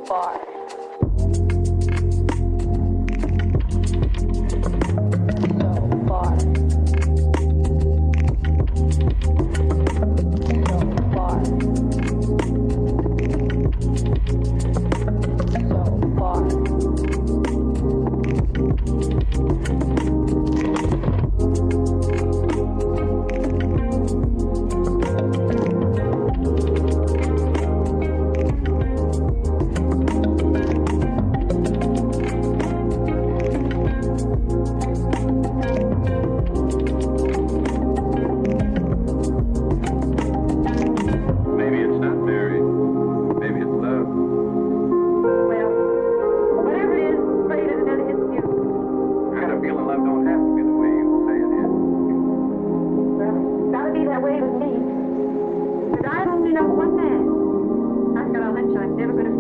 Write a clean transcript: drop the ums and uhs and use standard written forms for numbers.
far. So far. So far. So far. Maybe it's not married. Maybe it's love. Well, whatever it is, pray that it doesn't hit you. I got a feeling love don't have to be the way you say it is. Well, it's gotta be that way with me. But I only know one man. I've got a hunch I'm never gonna